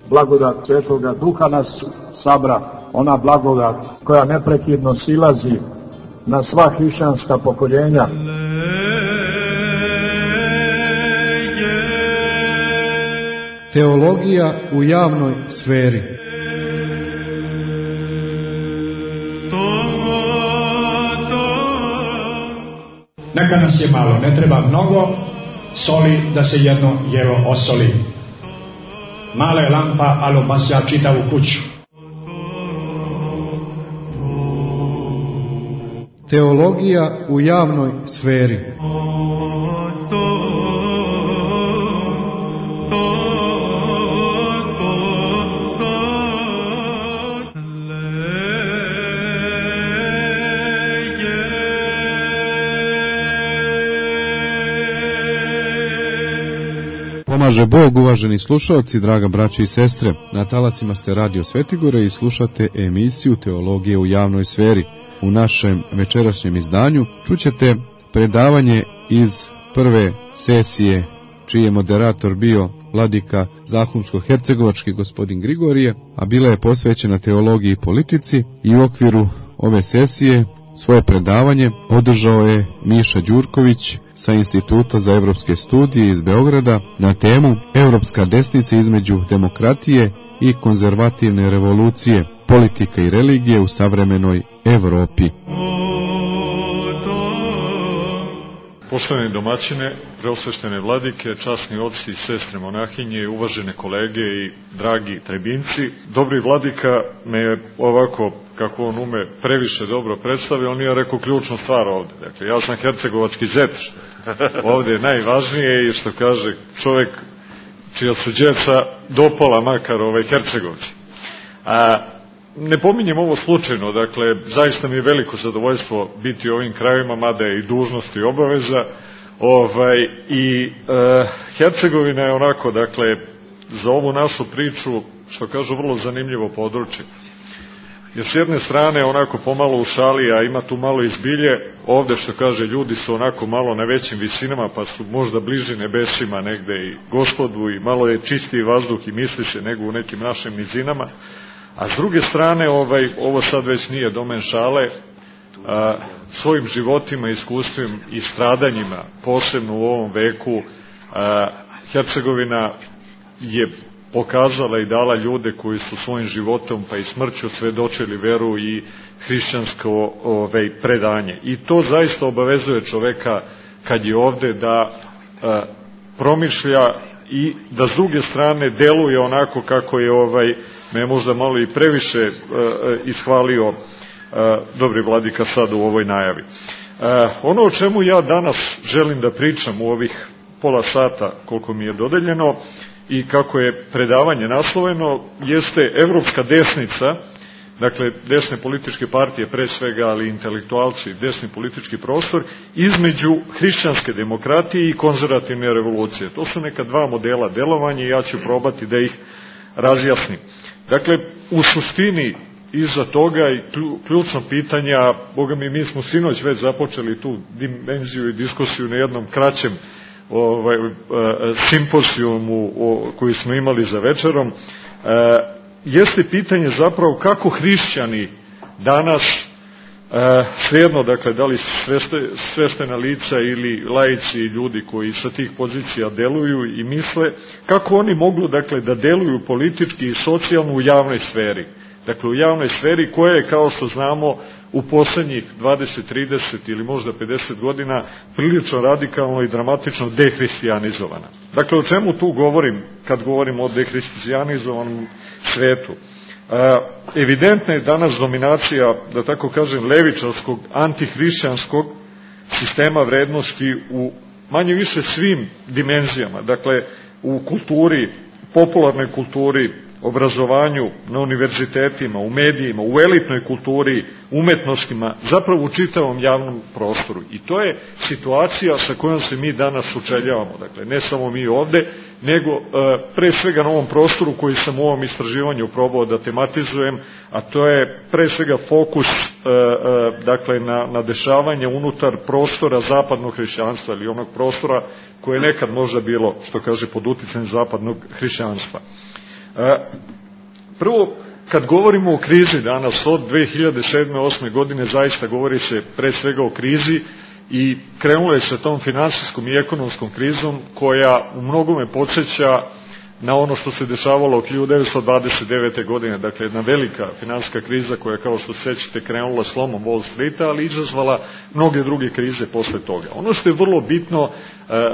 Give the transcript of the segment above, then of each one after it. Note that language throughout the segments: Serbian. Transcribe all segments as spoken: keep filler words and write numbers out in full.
blagodat Svetoga Duha nas sabra, ona blagodat koja neprekidno silazi na sva hrišćanska pokoljenja. Teologija u javnoj sferi. Neka nas je malo, ne treba mnogo soli da se jedno jelo osoli. Mala je lampa, ali obasja čitavu kuću. Teologija u javnoj sferi. Pomaže Bog, uvaženi slušalci, draga braće i sestre. Na talacima ste Radio Svetigore i slušate emisiju Teologije u javnoj sferi. U našem večerašnjem izdanju čućete predavanje iz prve sesije, čiji je moderator bio vladika Zahumsko-hercegovački gospodin Grigorije, a bila je posvećena teologiji i politici, i u okviru ove sesije svoje predavanje održao je Miša Đurković sa Instituta za evropske studije iz Beograda na temu Evropska desnica između demokratije i konzervativne revolucije, politika i religije u savremenoj Evropi. Poštovani domaćine, preosveštene vladike, časni otci i sestre monahinje, uvažene kolege i dragi trebinci, dobri vladika me je ovako, kako on ume, previše dobro predstavio, on nije rekao ključnu stvar ovde. Dakle, ja sam hercegovački zet, ovde je najvažnije i što kaže čovjek čija su djeca dopala makar ovaj Hercegovci. A ne pominjem ovo slučajno, dakle, zaista mi je veliko zadovoljstvo biti u ovim krajevima, mada je i dužnost i obaveza, ovaj, i e, Hercegovina je onako, dakle, za ovu našu priču, što kažu, vrlo zanimljivo područje. Jer s jedne strane onako pomalo u šali, a ima tu malo izbilje, ovde što kaže ljudi su onako malo na većim visinama, pa su možda bliži nebesima negde i Gospodu i malo je čistiji vazduh i misli se nego u nekim našim nizinama. A s druge strane, ovaj, ovo sad već nije domen šale, a, svojim životima, iskustvima i stradanjima, posebno u ovom veku, a, Hercegovina je pokazala i dala ljude koji su svojim životom pa i smrću svedočili veru i hrišćansko ovaj, predanje. I to zaista obavezuje čoveka kad je ovde da a, promišlja i da s druge strane deluje onako kako je ovaj, me možda malo i previše uh, ishvalio uh, dobri vladika sad u ovoj najavi. Uh, ono o čemu ja danas želim da pričam u ovih pola sata koliko mi je dodeljeno i kako je predavanje nasloveno jeste Evropska desnica, dakle desne političke partije pre svega, ali intelektualci, desni politički prostor, između hrišćanske demokratije i konzervativne revolucije. To su neka dva modela delovanja i ja ću probati da ih razjasnim. Dakle, u suštini iza toga i ključno pitanja, boga mi, mi smo sinoć već započeli tu dimenziju i diskusiju na jednom kraćem ovaj, simpozijumu koji smo imali za večerom, jeste pitanje zapravo kako hrišćani danas, svejedno, dakle, da li sveštena lica ili laici i ljudi koji sa tih pozicija deluju i misle, kako oni mogu, dakle, da deluju politički i socijalno u javnoj sferi. Dakle, u javnoj sferi koja je, kao što znamo, u poslednjih dvadeset, trideset ili možda pedeset godina prilično radikalno i dramatično dehristijanizovana. Dakle, o čemu tu govorim kad govorim o dehristijanizovanom svetu? Evidentna je danas dominacija, da tako kažem, levičarskog, antihrišćanskog sistema vrednosti u manje više svim dimenzijama. Dakle, u kulturi, popularnoj kulturi, obrazovanju, na univerzitetima, u medijima, u elitnoj kulturi, umetnostima, zapravo u čitavom javnom prostoru. I to je situacija sa kojom se mi danas sučeljavamo. Dakle, ne samo mi ovde, nego e, pre svega na ovom prostoru koji sam u ovom istraživanju probao da tematizujem, a to je pre svega fokus e, e, dakle, na, na dešavanje unutar prostora zapadnog hrišćanstva ili onog prostora koje je nekad možda bilo, što kaže, pod uticajem zapadnog hrišćanstva. Prvo, kad govorimo o krizi danas od dve hiljade sedme osme godine, zaista govori se pre svega o krizi i krenulo je sa tom finansijskom i ekonomskom krizom koja u mnogome podsjeća na ono što se dešavalo od hiljadu devetsto dvadeset devete. godine, dakle jedna velika finansijska kriza koja, kao što se sećate, krenula slomom Wall Streeta, ali izazvala mnoge druge krize posle toga. Ono što je vrlo bitno uh,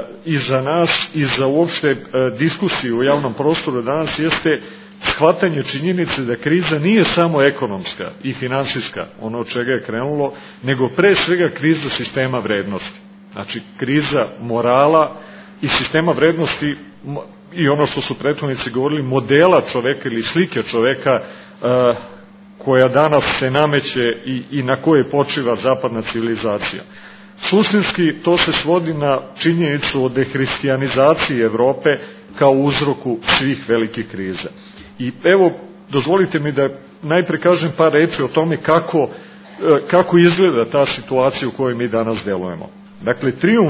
i za nas i za uopšte uh, diskusiju u javnom prostoru danas jeste shvatanje činjenice da kriza nije samo ekonomska i finansijska, ono od čega je krenulo, nego pre svega kriza sistema vrednosti. Znači, kriza morala i sistema vrednosti i ono što su prethodnici govorili, modela čoveka ili slike čoveka uh, koja danas se nameće i, i na koje počiva zapadna civilizacija. Suštinski to se svodi na činjenicu o dehristijanizaciji Evrope kao uzroku svih velikih kriza. I evo, dozvolite mi da najpre kažem par reči o tome kako, kako izgleda ta situacija u kojoj mi danas delujemo. Dakle, trijumf,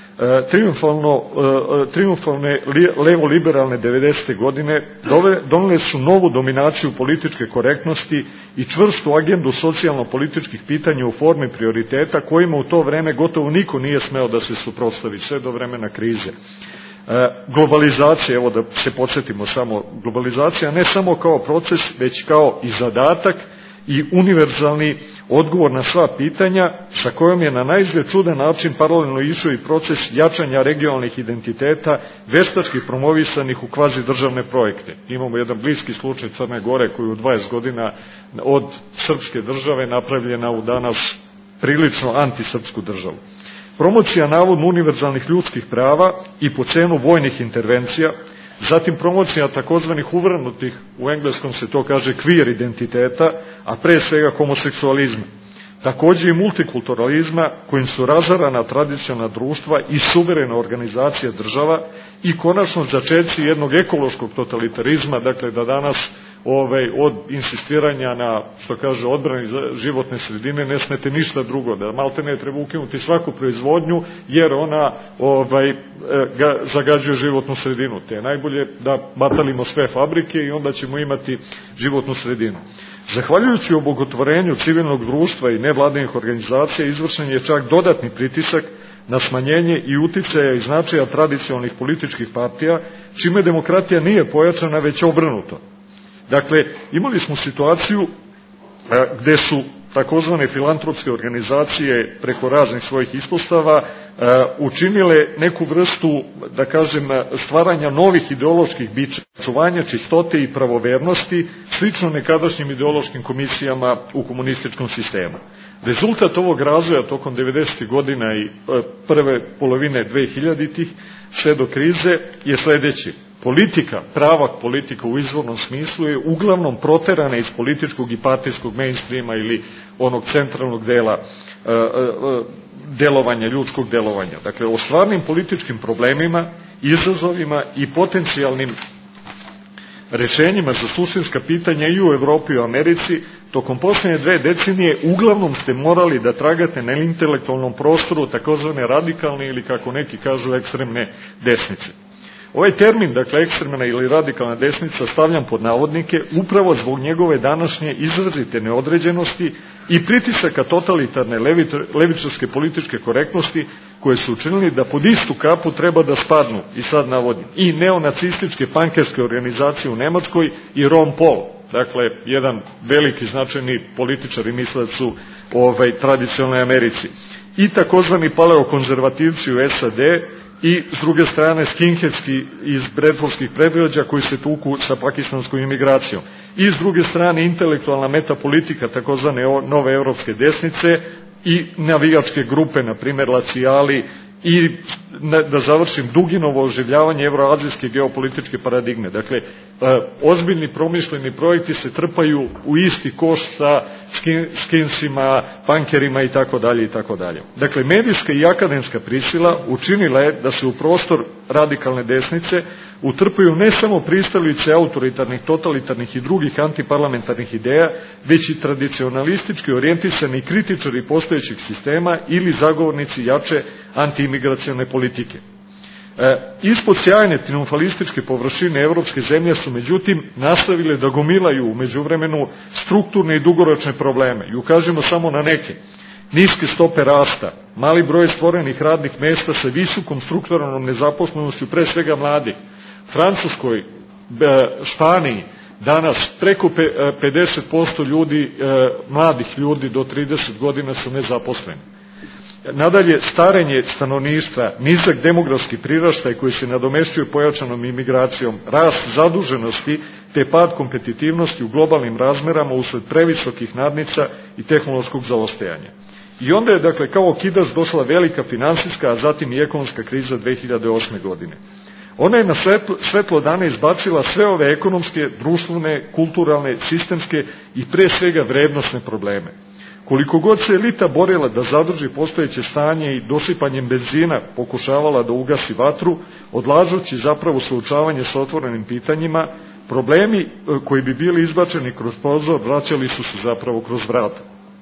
triumfalno, triumfalne levo-liberalne devedesete. godine donele su novu dominaciju političke korektnosti i čvrstu agendu socijalno-političkih pitanja u formi prioriteta kojima u to vreme gotovo niko nije smeo da se suprotstavi sve do vremena krize. Globalizacija, evo da se podsjetimo samo, globalizacija ne samo kao proces, već kao i zadatak i univerzalni odgovor na sva pitanja, sa kojom je na naizgled čudan način paralelno išao i proces jačanja regionalnih identiteta, veštački promovisanih u kvazi državne projekte. Imamo jedan bliski slučaj Crne Gore koji u dvadeset godina od srpske države napravljena u danas prilično antisrpsku državu. Promocija navodno univerzalnih ljudskih prava i po cenu vojnih intervencija, zatim promocija takozvanih uvrnutih, u engleskom se to kaže queer identiteta, a pre svega homoseksualizma. Takođe i multikulturalizma kojim su razarana tradicionalna društva i suverena organizacija država i konačno začeci jednog ekološkog totalitarizma, dakle da danas ovaj, od insistiranja na, što kaže, odbrani životne sredine ne smete ništa drugo, da malte ne treba ukinuti svaku proizvodnju jer ona ovaj, ga, zagađuje životnu sredinu. Te je najbolje da batalimo sve fabrike i onda ćemo imati životnu sredinu. Zahvaljujući obogotvorenju civilnog društva i nevladinih organizacija izvršen je čak dodatni pritisak na smanjenje i uticaja i značaja tradicionalnih političkih partija, čime demokratija nije pojačana, već obrnuto. Dakle, imali smo situaciju gde su takozvane filantropske organizacije preko raznih svojih ispostava učinile neku vrstu, da kažem, stvaranja novih ideoloških bića, čuvanja čistote i pravovernosti, slično nekadašnjim ideološkim komisijama u komunističkom sistemu. Rezultat ovog razvoja tokom devedesetih. godina i prve polovine dvehiljaditih sve do krize je sledeći. Politika, prava politika u izvornom smislu je uglavnom proterana iz političkog i partijskog mainstreama ili onog centralnog dela delovanja, ljudskog delovanja. Dakle, o stvarnim političkim problemima, izazovima i potencijalnim rešenjima za suštinska pitanja i u Evropi i u Americi, tokom poslednje dve decenije uglavnom ste morali da tragate na intelektualnom prostoru takozvane radikalne ili, kako neki kažu, ekstremne desnice. Ovaj termin, dakle ekstremna ili radikalna desnica, stavljam pod navodnike upravo zbog njegove današnje izrazite neodređenosti i pritisaka totalitarne levičarske političke korektnosti koje su učinili da pod istu kapu treba da spadnu, i sad navodim, i neonacističke pankerske organizacije u Nemačkoj i Ron Paul, dakle jedan veliki značajni političar i mislilac u ovaj, tradicionalnoj Americi, i takozvani paleokonzervativci u S A D, i s druge strane skinheadski iz bredfordskih predgrađa koji se tuku sa pakistanskom imigracijom. I s druge strane intelektualna metapolitika takozvane nove evropske desnice i navijačke grupe, na primjer Lacijali, i da završim Duginovo oživljavanje evroazijske geopolitičke paradigme. Dakle, ozbiljni promišljeni projekti se trpaju u isti koš sa skinsima, pankerima i tako dalje i tako dalje. Dakle, medijska i akademska prisila učinila je da se u prostor radikalne desnice utrpaju ne samo pristalice autoritarnih, totalitarnih i drugih antiparlamentarnih ideja, već i tradicionalistički orijentisani kritičari postojećeg sistema ili zagovornici jače antiimigracione politike. E, ispod sjajne triumfalističke površine evropske zemlje su međutim nastavile da gomilaju u međuvremenu strukturne i dugoročne probleme. I ukažemo samo na neke. Niske stope rasta, mali broj stvorenih radnih mesta sa visokom strukturalnom nezaposlenošću, pre svega mladih. Francuskoj, Španiji, danas preko pedeset posto ljudi, mladih ljudi do trideset godina su nezaposleni. Nadalje, starenje stanovništva, nizak demografski priraštaj koji se nadomešćuje pojačanom imigracijom, rast zaduženosti te pad kompetitivnosti u globalnim razmerama usled previsokih nadnica i tehnološkog zaostajanja. I onda je, dakle, kao okidač došla velika finansijska, a zatim i ekonomska kriza dve hiljade osme. godine. Ona je na svetlo, svetlo dana izbacila sve ove ekonomske, društvene, kulturalne, sistemske i pre svega vrednosne probleme. Koliko god se elita borila da zadrži postojeće stanje i dosipanjem benzina pokušavala da ugasi vatru, odlažući zapravo suočavanje sa otvorenim pitanjima, problemi koji bi bili izbačeni kroz prozor vraćali su se zapravo kroz vrata.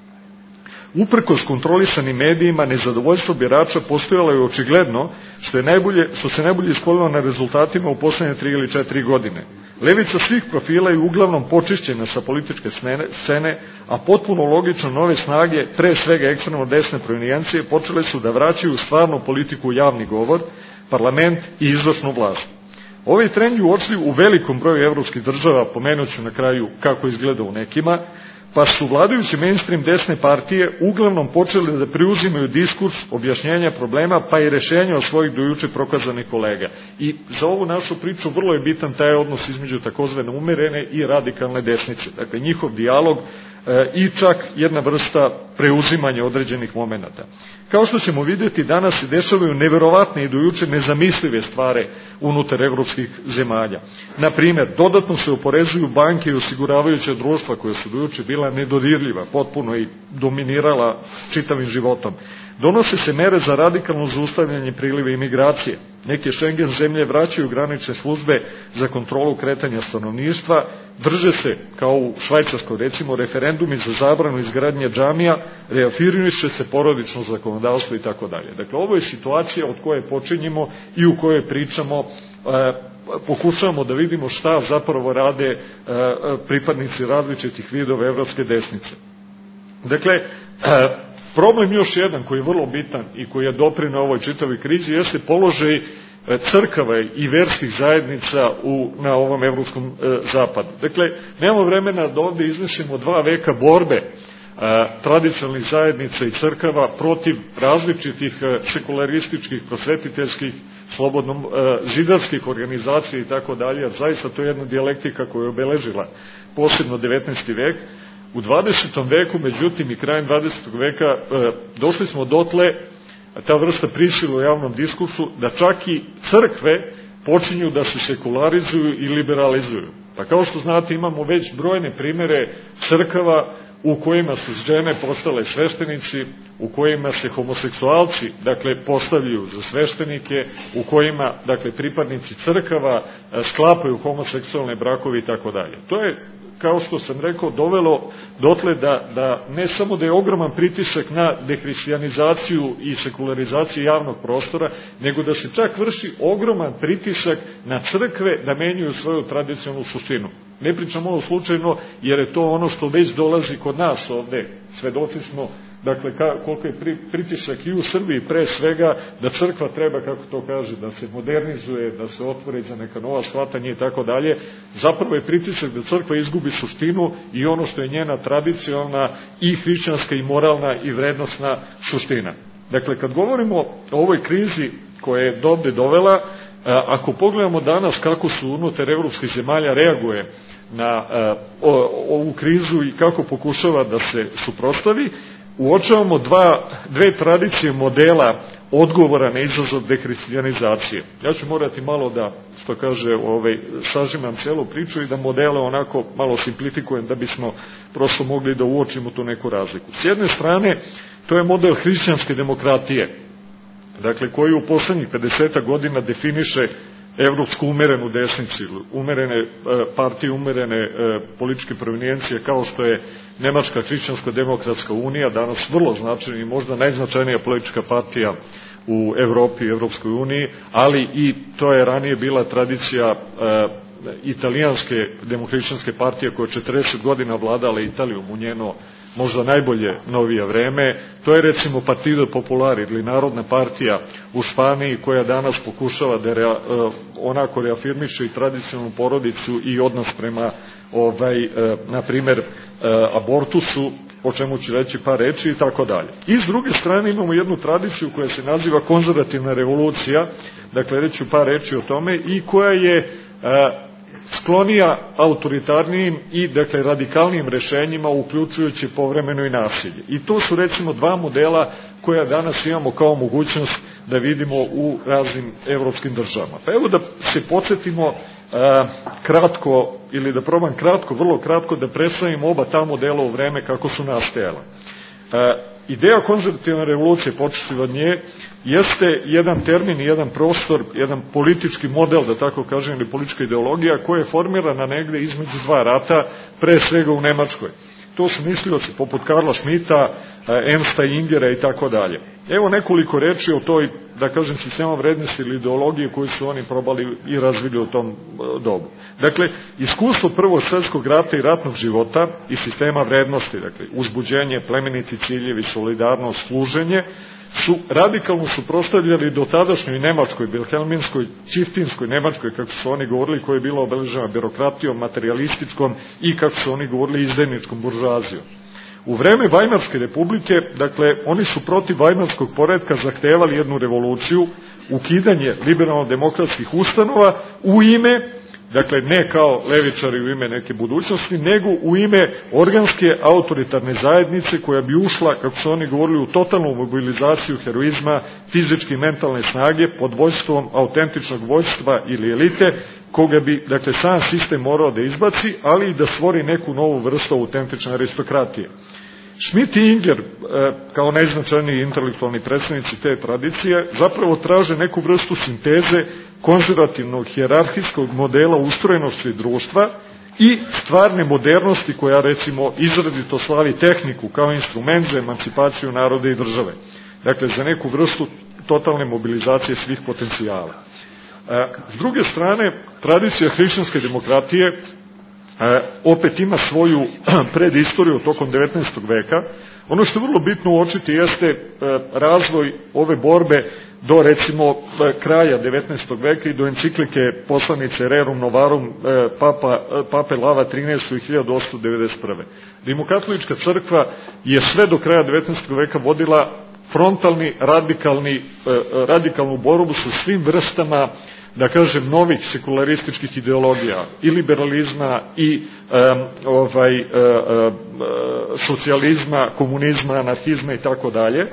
Uprkos kontrolisanim medijima, nezadovoljstvo birača postojalo je očigledno, što, je najbolje, što se najbolje ispoljilo na rezultatima u poslednje tri ili četiri godine. Levica svih profila je uglavnom počišćena sa političke scene, a potpuno logično nove snage, pre svega ekstremno desne provenijencije, počele su da vraćaju stvarnu politiku u javni govor, parlament i izvršnu vlast. Ovaj trend je uočljiv u velikom broju evropskih država, pomenuću na kraju kako izgleda u nekima, pa su vladajući mainstream desne partije uglavnom počeli da preuzimaju diskurs objašnjenja problema, pa i rešenja od svojih dojuče prokazanih kolega. I za ovu našu priču vrlo je bitan taj odnos između takozvane umerene i radikalne desnice. Dakle, njihov dijalog e, i čak jedna vrsta preuzimanja određenih momenata. Kao što ćemo vidjeti, danas se dešavaju neverovatne i dojuče nezamislive stvari unutar evropskih zemalja. Na primjer, dodatno se oporezuju banke i osiguravajuća društva koja su dojuče bila nedodirljiva, potpuno i dominirala čitavim životom. Donose se mere za radikalno zaustavljanje priliva imigracije. Neke Schengen zemlje vraćaju granične službe za kontrolu kretanja stanovništva, drže se, kao u Švajcarskoj recimo, referendumi za zabranu izgradnje džamija, reafirmiše se porodično zakonodavstvo i tako dalje. Dakle, ovo je situacija od koje počinjemo i u kojoj pričamo, e, pokušavamo da vidimo šta zapravo rade e, pripadnici različitih vidova evropske desnice. Dakle, e, problem još jedan koji je vrlo bitan i koji je doprineo ovoj čitavoj krizi jeste položaj crkava i verskih zajednica u, na ovom evropskom e, zapadu. Dakle, nemamo vremena da ovde iznesemo dva veka borbe e, tradicionalnih zajednica i crkava protiv različitih e, sekularističkih, prosvetiteljskih, slobodno e, zidarskih organizacija i tako dalje. Zaista to je jedna dijalektika koja je obeležila posebno devetnaesti vek. U dvadesetom veku, međutim, i krajem dvadesetog veka e, došli smo dotle, ta vrsta prisila u javnom diskursu, da čak i crkve počinju da se sekularizuju i liberalizuju. Pa kao što znate, imamo već brojne primere crkava u kojima su žene postale sveštenici, u kojima se homoseksualci, dakle, postavljaju za sveštenike, u kojima, dakle, pripadnici crkava sklapaju homoseksualne brakove i tako dalje. To je, kao što sam rekao, dovelo dotle da, da ne samo da je ogroman pritisak na dehrišćanizaciju i sekularizaciju javnog prostora, nego da se čak vrši ogroman pritisak na crkve da menjaju svoju tradicionalnu suštinu. Ne pričamo ovo slučajno, jer je to ono što već dolazi kod nas ovde. Svedoci smo, dakle, ka, koliko je pri, pritisak i u Srbiji pre svega, da crkva treba, kako to kaže, da se modernizuje, da se otvore za neka nova shvatanja i tako dalje. Zapravo je pritisak da crkva izgubi suštinu i ono što je njena tradicionalna i hrišćanska i moralna i vrednostna suština. Dakle, kad govorimo o ovoj krizi koja je dovde dovela, ako pogledamo danas kako su unutar evropskih zemalja reaguje na ovu krizu i kako pokušava da se suprotstavi, uočavamo dva, dve tradicije modela odgovora na izazov dehrišćanizacije. Ja ću morati malo da, što kaže, ovaj, sažimam celu priču i da modele onako malo simplifikujem da bismo prosto mogli da uočimo tu neku razliku. S jedne strane, to je model hrišćanske demokratije, dakle, koji u poslednjih pedeset godina definiše evropsku umerenu desnicu, umerene partije, umerene političke provenijencije, kao što je Nemačka hrišćansko-demokratska unija, danas vrlo značajna i možda najznačajnija politička partija u Evropi i Evropskoj uniji, ali i to je ranije bila tradicija italijanske demohrišćanske partije koja je četrdeset godina vladala Italijom u njeno možda najbolje novije vreme. To je recimo Partido Popular ili Narodna partija u Španiji koja danas pokušava da rea, onako reafirmiše i tradicionalnu porodicu i odnos prema ovaj, na primer abortusu, o čemu ću reći par reči i tako dalje. I s druge strane imamo jednu tradiciju koja se naziva konzervativna revolucija, dakle reću par reči o tome, i koja je sklonija autoritarnijim i dakle radikalnim rešenjima, uključujući povremeno i nasilje. I to su recimo dva modela koja danas imamo kao mogućnost da vidimo u raznim evropskim državama. Pa evo da se podsjetimo a, kratko, ili da probam kratko, vrlo kratko da predstavim oba ta modela u vreme kako su nastajala. A, Ideja konzervativne revolucije, početi od nje, jeste jedan termin i jedan prostor, jedan politički model, da tako kažem, ili politička ideologija koja je formirana negde između dva rata, pre svega u Nemačkoj. To su mislioci poput Karla Schmidta, Ernsta Ingera i tako dalje. Evo nekoliko reči o toj, da kažem, sistema vrednosti ili ideologije koju su oni probali i razvili u tom dobu. Dakle, iskustvo Prvog svjetskog rata i ratnog života i sistema vrednosti, dakle, uzbuđenje, plemeniti ciljevi, solidarnost, služenje, su radikalno suprotstavljali do tadašnjoj Nemačkoj, Wilhelminskoj, Čiftinskoj Nemačkoj, kako su oni govorili, koja je bila obeležena birokratijom, materialističkom i, kako su oni govorili, izdajničkom buržoazijom. U vreme Vajmarske republike, dakle, oni su protiv vajmarskog poretka zahtevali jednu revoluciju, ukidanje liberalno-demokratskih ustanova u ime, dakle, ne kao levičari u ime neke budućnosti, nego u ime organske autoritarne zajednice koja bi ušla, kako su oni govorili, u totalnu mobilizaciju heroizma, fizičke i mentalne snage pod vojstvom autentičnog vojstva ili elite, koga bi, dakle, sam sistem morao da izbaci, ali i da stvori neku novu vrstu autentične aristokratije. Schmidt i Inger, kao najznačajniji intelektualni predstavnici te tradicije, zapravo traže neku vrstu sinteze konzervativnog hijerarhijskog modela ustrojenosti društva i stvarne modernosti koja, recimo, izradito slavi tehniku kao instrument za emancipaciju naroda i države. Dakle, za neku vrstu totalne mobilizacije svih potencijala. S druge strane, tradicija hrišćanske demokratije opet ima svoju predistoriju tokom devetnaestog veka. Ono što je vrlo bitno uočiti jeste razvoj ove borbe do, recimo, kraja devetnaestog veka i do enciklike poslanice Rerum Novarum Papa, Pape Lava trinaestog i hiljadu osamsto devedeset prve. Rimokatolička crkva je sve do kraja devetnaestog veka vodila frontalni, radikalni, radikalnu borbu sa svim vrstama, da kažem, novih sekularističkih ideologija, i liberalizma, i um, ovaj, uh, uh, socijalizma, komunizma, anarhizma i tako dalje.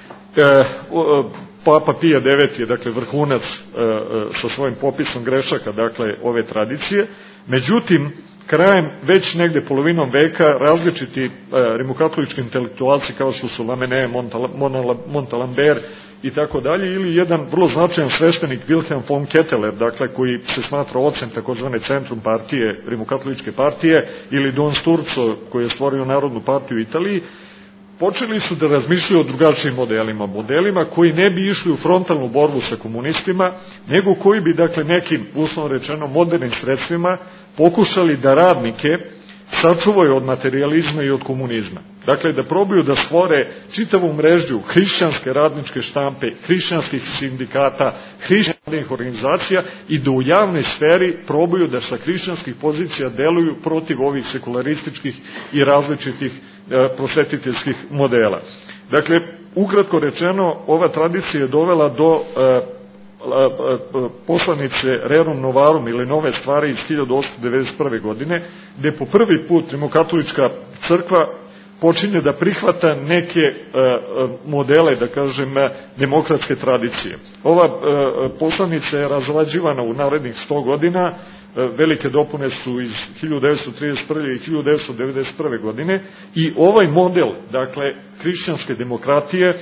Papa Pije deveti je, dakle, vrhunac uh, uh, sa svojim popisom grešaka, dakle, ove tradicije. Međutim, krajem, već negde polovinom veka, različiti uh, rimokatolički intelektualci kao što su Lamennais, Montalembert i tako dalje, ili jedan vrlo značajan sveštenik Wilhelm von Ketteler, dakle, koji se smatra ocem takozvane centrum partije, rimokatoličke partije, ili Don Sturzo, koji je stvorio Narodnu partiju u Italiji, počeli su da razmišljaju o drugačijim modelima, modelima koji ne bi išli u frontalnu borbu sa komunistima, nego koji bi, dakle, nekim, uslovno rečeno, modernim sredstvima pokušali da radnike sačuvaju od materijalizma i od komunizma. Dakle, da probaju da stvore čitavu mrežu hrišćanske radničke štampe, hrišćanskih sindikata, hrišćanskih organizacija i da u javnoj sferi probaju da sa hrišćanskih pozicija deluju protiv ovih sekularističkih i različitih e, prosvetiteljskih modela. Dakle, ukratko rečeno, ova tradicija je dovela do e, poslanice Rerum Novarum ili Nove stvari iz hiljadu osamsto devedeset prve. godine, gde po prvi put rimokatolička crkva počinje da prihvata neke modele, da kažem, demokratske tradicije. Ova poslanica je razlađivana u narednih sto godina, velike dopune su iz hiljadu devetsto trideset prve. i hiljadu devetsto devedeset prve. godine i ovaj model, dakle, hrišćanske demokratije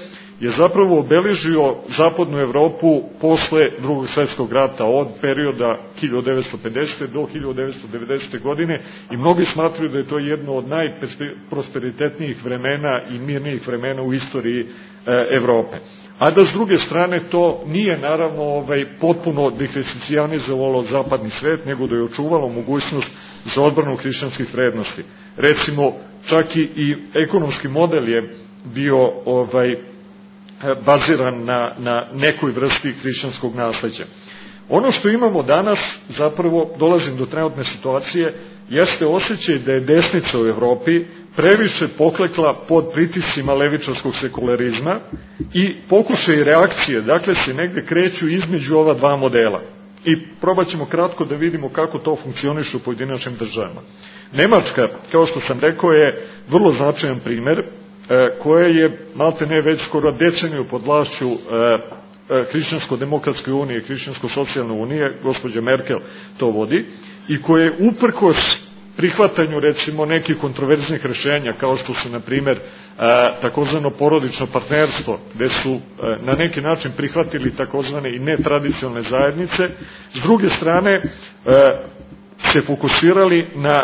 je zapravo obeležio zapadnu Evropu posle drugog svetskog rata, od perioda hiljadu devetsto pedesete. do hiljadu devetsto devedesete. godine, i mnogi smatruju da je to jedno od najprosperitetnijih vremena i mirnijih vremena u istoriji e, Evrope. A da s druge strane to nije naravno ovaj, potpuno dehrišćanizovalo zapadni svet, nego da je očuvalo mogućnost za odbranu hrišćanskih vrednosti. Recimo, čak i, i ekonomski model je bio ovaj, baziran na, na nekoj vrsti hrišćanskog nasleđa. Ono što imamo danas, zapravo dolazim do trenutne situacije, jeste osjećaj da je desnica u Evropi previše poklekla pod pritiscima levičarskog sekularizma i pokušaj reakcije, dakle, se negde kreću između ova dva modela. I probat ćemo kratko da vidimo kako to funkcioniše u pojedinačnim državama. Nemačka, kao što sam rekao, je vrlo značajan primer, koja je malte ne već skoro deceniju pod vlašću Hrišćansko-demokratske unije i Hrišćansko-socijalne unije, gospođa Merkel to vodi, i koje je uprkos prihvatanju, recimo, nekih kontroverznih rešenja, kao što su, na primer, takozvano porodično partnerstvo, gde su na neki način prihvatili takozvane i netradicionalne zajednice, s druge strane se fokusirali na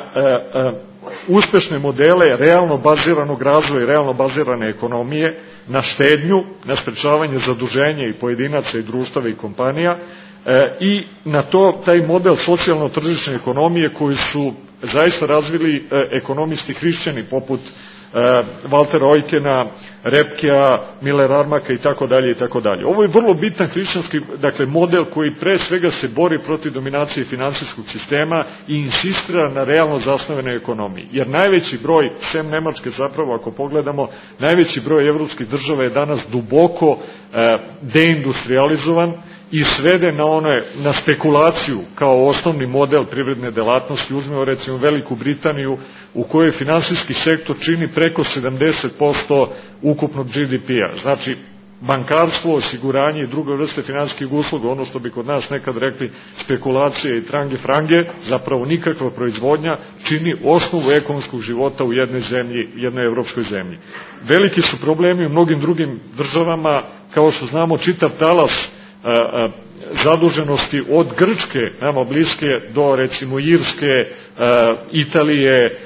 uspešne modele realno baziranog razvoja i realno bazirane ekonomije, na štednju, na sprečavanje zaduženja i pojedinaca i društava i kompanija, e, i na to taj model socijalno-tržišne ekonomije koji su zaista razvili e, ekonomisti hrišćani poput Valtera Ojkena, Repkea, Miller Armaka i tako dalje i tako dalje. Ovo je vrlo bitan hrišćanski, dakle, model koji pre svega se bori protiv dominacije finansijskog sistema i insistira na realno zasnovenoj ekonomiji. Jer najveći broj, sem Nemačke zapravo, ako pogledamo, najveći broj evropskih država je danas duboko e, deindustrializovan i svede na one, na spekulaciju kao osnovni model privredne delatnosti. Uzmemo recimo Veliku Britaniju, u kojoj finansijski sektor čini preko sedamdeset posto ukupnog G D P-a. Znači, bankarstvo, osiguranje i druge vrste finansijskih usluga, ono što bi kod nas nekad rekli spekulacije i trange frange, zapravo nikakva proizvodnja, čini osnovu ekonomskog života u jednoj zemlji, jednoj evropskoj zemlji. Veliki su problemi u mnogim drugim državama, kao što znamo, čitav talas a, a, zaduženosti od Grčke, nama bliske, do recimo Irske, a, Italije,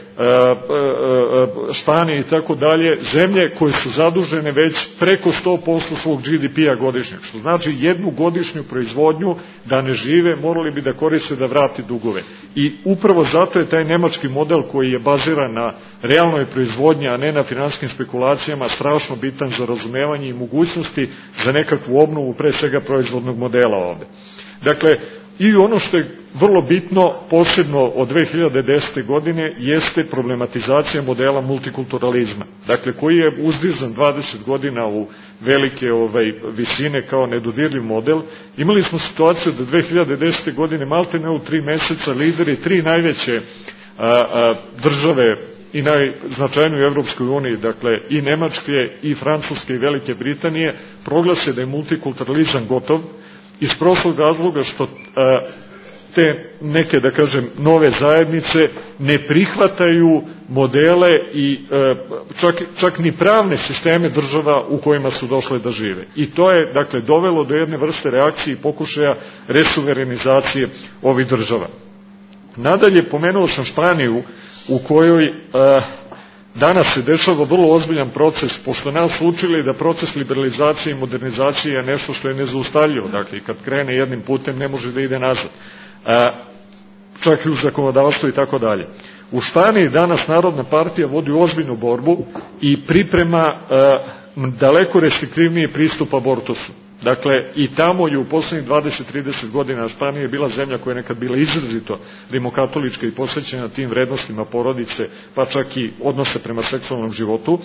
Španije i tako dalje, zemlje koje su zadužene već preko sto posto svog G D P-a godišnjeg, što znači jednu godišnju proizvodnju da ne žive, morali bi da koriste da vrati dugove. I upravo zato je taj nemački model koji je baziran na realnoj proizvodnji, a ne na finansijskim spekulacijama, strašno bitan za razumevanje i mogućnosti za nekakvu obnovu pre svega proizvodnog modela ovde. Dakle, i ono što je vrlo bitno, posebno od dve hiljade desete. godine, jeste problematizacija modela multikulturalizma. Dakle, koji je uzdizan dvadeset godina u velike ovaj, visine kao nedodirljiv model. Imali smo situaciju da dve hiljade desete. godine maltene u tri meseca lideri tri najveće a, a, države i najznačajnije u Evropskoj uniji, dakle i Nemačke, i Francuske, i Velike Britanije, proglase da je multikulturalizam gotov, iz prostog razloga što a, te neke, da kažem, nove zajednice ne prihvataju modele i e, čak, čak ni pravne sisteme država u kojima su došle da žive. I to je, dakle, dovelo do jedne vrste reakcije i pokušaja resuverenizacije ovih država. Nadalje, pomenuo sam Španiju, u kojoj e, danas se dešava vrlo ozbiljan proces, pošto nas učili da proces liberalizacije i modernizacije je nešto što je nezaustavljivo. Dakle, kad krene jednim putem ne može da ide nazad. A, čak i u zakonodavstvu i tako dalje. U Španiji danas Narodna partija vodi ozbiljnu borbu i priprema a, daleko restriktivniji pristup abortusu. Dakle, i tamo je u poslednjih dvadeset do trideset godina Španija je bila zemlja koja je nekad bila izrazito rimokatolička i posvećena tim vrednostima porodice, pa čak i odnose prema seksualnom životu.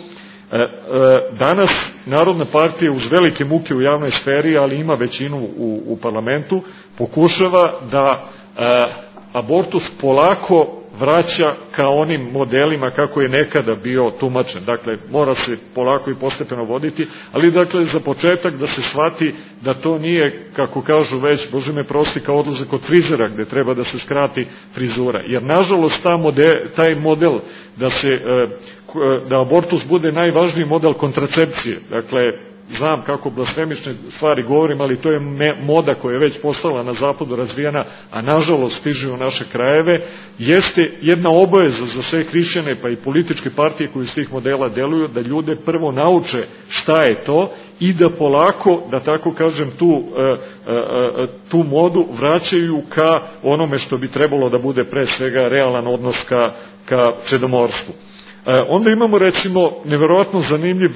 Danas Narodna partija uz velike muke u javnoj sferi, ali ima većinu u, u parlamentu, pokušava da a, abortus polako vraća ka onim modelima kako je nekada bio tumačen. Dakle, mora se polako i postepeno voditi, ali dakle za početak da se shvati da to nije, kako kažu već, Bože me prosti, kao odlazak kod frizera gde treba da se skrati frizura. Jer nažalost ta model, taj model da se da abortus bude najvažniji model kontracepcije, dakle znam kako blasfemične stvari govorim, ali to je moda koja je već postala na zapadu razvijena, a nažalost stiže u naše krajeve, jeste jedna obaveza za sve hrišćane, pa i političke partije koji iz tih modela deluju, da ljude prvo nauče šta je to i da polako, da tako kažem, tu, tu modu vraćaju ka onome što bi trebalo da bude pre svega realan odnos ka, ka čedomorstvu. Onda imamo recimo neverovatno zanimljiv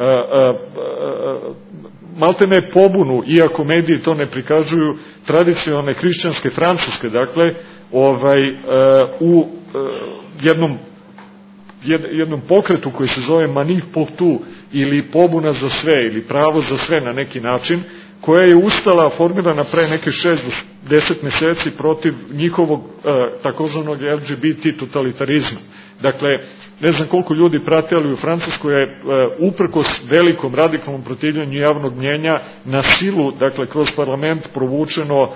maltene pobunu, iako mediji to ne prikažuju, tradicionalne hrišćanske Francuske, dakle, ovaj, u jednom jednom pokretu koji se zove Manif pour tout, ili pobuna za sve, ili pravo za sve na neki način, koja je ustala, formirana pre neke šest do deset meseci protiv njihovog takozvanog L G B T totalitarizma. Dakle, ne znam koliko ljudi prate, ali u Francuskoj je uprkos velikom radikalnom protivljenju javnog mnjenja na silu, dakle, kroz parlament provučeno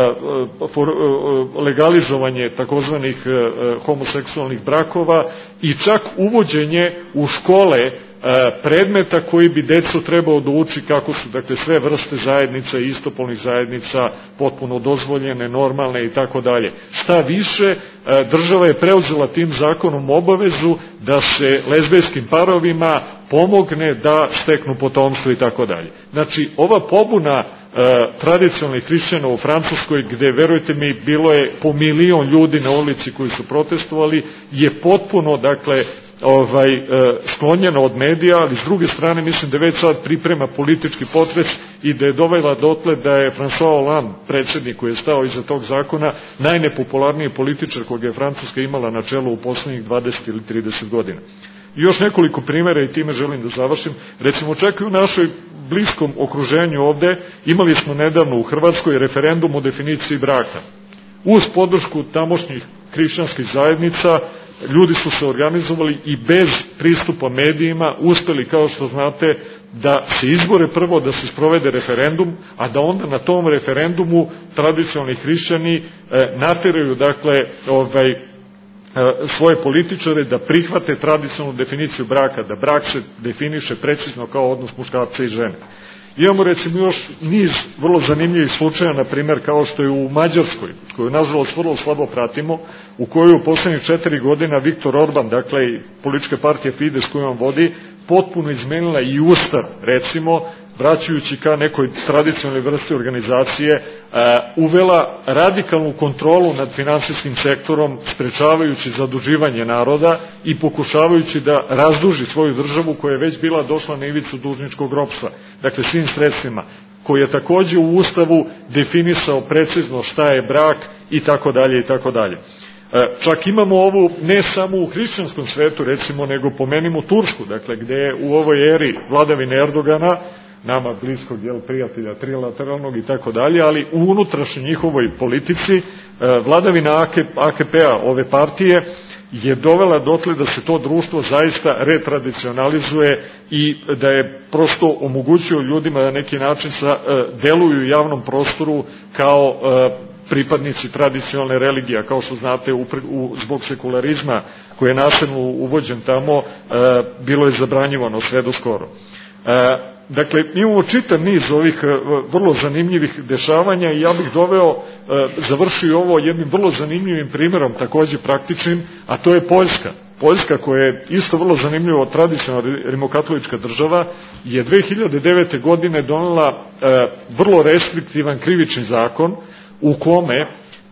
legalizovanje takozvanih homoseksualnih brakova i čak uvođenje u škole predmeta koji bi decu trebao da uči kako su, dakle, sve vrste zajednica i istopolnih zajednica potpuno dozvoljene, normalne i tako dalje. Šta više, država je preuzela tim zakonom obavezu da se lezbejskim parovima pomogne da steknu potomstvo i tako dalje. Znači, ova pobuna tradicionalnih hrišćana u Francuskoj, gde, verujte mi, bilo je po milion ljudi na ulici koji su protestovali, je potpuno, dakle, ovaj, sklonjena od medija, ali s druge strane mislim da već sad priprema politički potres i da je dovela dotle da je François Hollande, predsjednik koji je stao iza tog zakona, najnepopularniji političar koga je Francuska imala na čelu u poslednjih dvadeset ili trideset godina. I još nekoliko primjera i time želim da završim. Recimo, čak i u našoj bliskom okruženju ovde imali smo nedavno u Hrvatskoj referendum o definiciji braka. Uz podršku tamošnjih hrišćanskih zajednica, ljudi su se organizovali i bez pristupa medijima uspeli, kao što znate, da se izbore prvo, da se sprovede referendum, a da onda na tom referendumu tradicionalni hrišćani e, nateraju, dakle, ovaj, e, svoje političare da prihvate tradicionalnu definiciju braka, da brak se definiše precizno kao odnos muškarca i žene. Imamo recimo još niz vrlo zanimljivih slučaja, na primjer kao što je u Mađarskoj, koju nažalost vrlo slabo pratimo, u kojoj u poslednjih četiri godina Viktor Orban, dakle i politička partija Fides koju on vodi, potpuno izmenila i ustav, recimo, vraćajući ka nekoj tradicionalnoj vrsti organizacije, uvela radikalnu kontrolu nad finansijskim sektorom, sprečavajući zaduživanje naroda i pokušavajući da razduži svoju državu koja je već bila došla na ivicu dužničkog ropstva, dakle svim sredstvima, koji je takođe u ustavu definisao precizno šta je brak i tako dalje i tako dalje. Čak imamo ovu ne samo u hrišćanskom svetu, recimo, nego pomenimo Tursku, dakle, gde je u ovoj eri vladavine Erdogana, nama bliskog, jel, prijatelja trilateralnog i tako dalje, ali u unutrašnjoj njihovoj politici vladavina A K P-a, ove partije, je dovela dotle da se to društvo zaista retradicionalizuje i da je prosto omogućio ljudima da neki način sa, deluju u javnom prostoru kao pripadnici tradicionalne religije, kao što znate, u, u, zbog sekularizma koji je nasilno uvođen tamo, e, bilo je zabranjivano sve do skoro. E, dakle, imamo čitav niz ovih e, vrlo zanimljivih dešavanja i ja bih doveo, e, završio ovo jednim vrlo zanimljivim primjerom, takođe praktičnim, a to je Poljska. Poljska, koja je isto vrlo zanimljivo tradicionalna rimokatolička država, je dve hiljade devete. godine donela e, vrlo restriktivan krivični zakon, u kome e,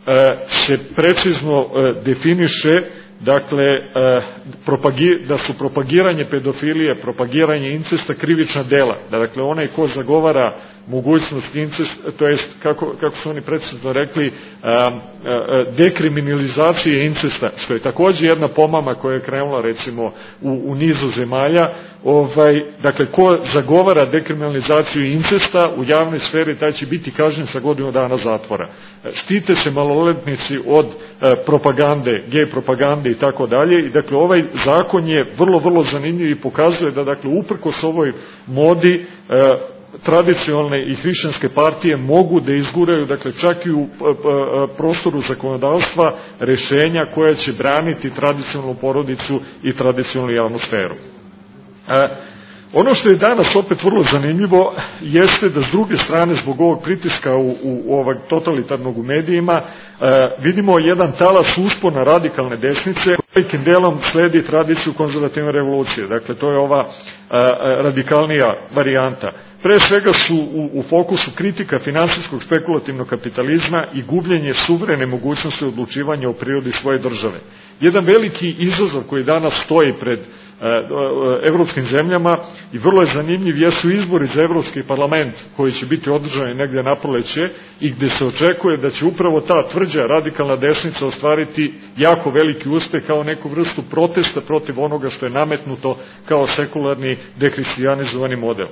se precizno e, definiše, dakle, e, propagi, da su propagiranje pedofilije, propagiranje incesta krivična dela. Dakle, onaj ko zagovara mogućnost incesta, to jest, kako, kako su oni precizno rekli, a, a, dekriminalizacije incesta, što je takođe jedna pomama koja je krenula, recimo, u, u nizu zemalja. Ovaj, dakle, ko zagovara dekriminalizaciju incesta u javnoj sferi, taj će biti kažnjen sa godinu dana zatvora. Štite se maloletnici od a, propagande, gej propagande i tako dalje. I dakle, ovaj zakon je vrlo, vrlo zanimljiv i pokazuje da, dakle, uprkos ovoj modi, a, tradicionalne i hrišćanske partije mogu da izguraju, dakle, čak i u prostoru zakonodavstva, rešenja koja će braniti tradicionalnu porodicu i tradicionalnu javnu sferu. Ono što je danas opet vrlo zanimljivo jeste da s druge strane zbog ovog pritiska u, u, u ovog totalitarnog u medijima e, vidimo jedan talas uspona radikalne desnice velikim delom sledi tradiciju konzervativne revolucije. Dakle, to je ova e, radikalnija varijanta. Pre svega su u, u fokusu kritika finansijskog špekulativnog kapitalizma i gubljenje suverene mogućnosti odlučivanja o prirodi svoje države. Jedan veliki izazov koji danas stoji pred evropskim zemljama i vrlo je zanimljiv jesu izbori za Evropski parlament koji će biti održani negde na proleće i gde se očekuje da će upravo ta tvrđa radikalna desnica ostvariti jako veliki uspeh kao neku vrstu protesta protiv onoga što je nametnuto kao sekularni dekristijanizovani model.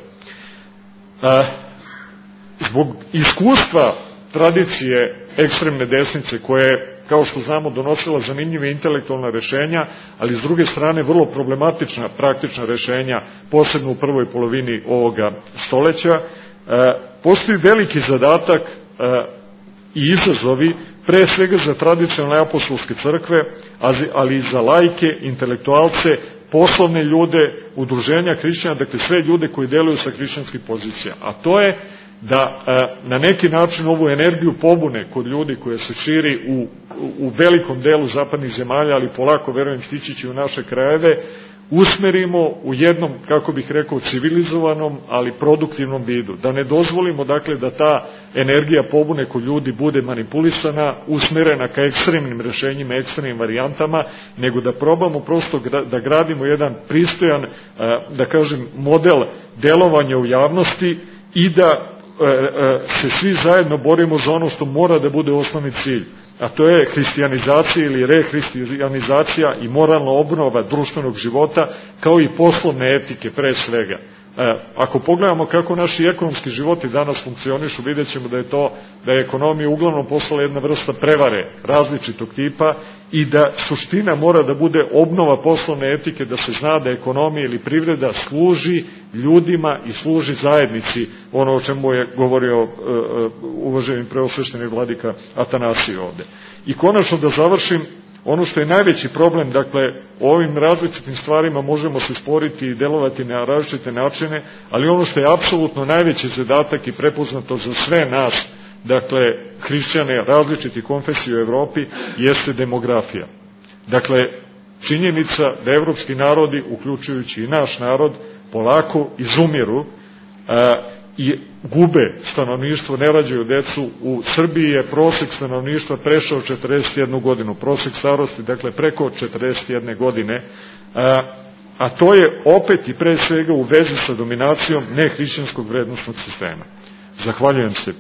Zbog iskustva tradicije ekstremne desnice koje je, kao što znamo, donosila zanimljive intelektualne rešenja, ali s druge strane vrlo problematična praktična rešenja, posebno u prvoj polovini ovoga stoleća, postoji veliki zadatak i izazovi pre svega za tradicionalne apostolske crkve, ali i za laike, intelektualce, poslovne ljude, udruženja hrišćana, dakle sve ljude koji deluju sa hrišćanskih pozicija. A to je da na neki način ovu energiju pobune kod ljudi koja se širi u, u velikom delu zapadnih zemalja, ali polako, verujem, stići će u naše krajeve, usmerimo u jednom, kako bih rekao, civilizovanom, ali produktivnom vidu. Da ne dozvolimo, dakle, da ta energija pobune kod ljudi bude manipulisana, usmerena ka ekstremnim rešenjima, ekstremnim varijantama, nego da probamo prosto da gradimo jedan pristojan, da kažem, model delovanja u javnosti i da se svi zajedno borimo za ono što mora da bude osnovni cilj, a to je hristijanizacija ili rehristianizacija i moralna obnova društvenog života, kao i poslovne etike pre svega. Ako pogledamo kako naši ekonomski životi danas funkcionišu, vidjet ćemo da je to, da je ekonomija uglavnom postala jedna vrsta prevare različitog tipa i da suština mora da bude obnova poslovne etike, da se zna da ekonomija ili privreda služi ljudima i služi zajednici, ono o čemu je govorio uvaženi preosvešteni vladika Atanasije ovde. I konačno da završim, ono što je najveći problem, dakle, o ovim različitim stvarima možemo se sporiti i delovati na različite načine, ali ono što je apsolutno najveći zadatak i prepoznato za sve nas, dakle, hrišćane različitih konfesija u Evropi, jeste demografija. Dakle, činjenica da evropski narodi, uključujući i naš narod, polako izumiru a, i gube stanovništvo, ne rađaju decu. U Srbiji je prosek stanovništva prešao četrdeset jednu godinu, prosek starosti, dakle, preko četrdeset jedne godine, a, a to je opet i pre svega u vezi sa dominacijom nehrišćanskog vrednostnog sistema. Zahvaljujem se.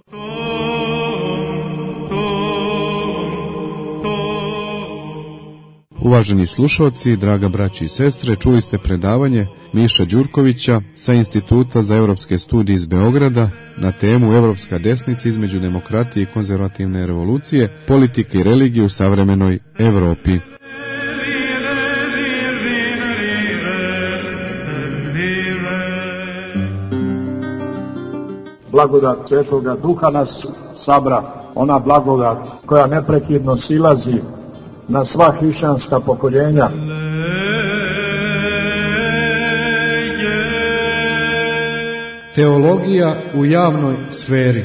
Uvaženi slušalci, draga braći i sestre, čuli ste predavanje Miša Đurkovića sa Instituta za evropske studije iz Beograda na temu Evropska desnica između demokratije i konzervativne revolucije, politike i religije u savremenoj Evropi. Blagodat Svetoga Duha nas sabra, ona blagodat koja neprekidno silazi na sva hrišćanska pokoljenja. Teologija u javnoj sferi.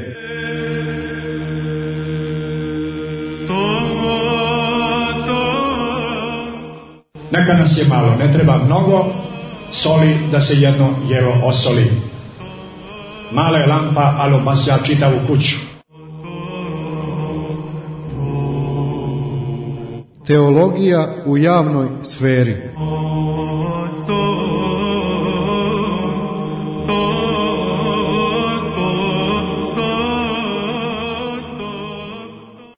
Neka nas je malo, ne treba mnogo soli da se jedno jelo osoli. Mala je lampa, ali obasja čitavu kuću. Teologija u javnoj sferi.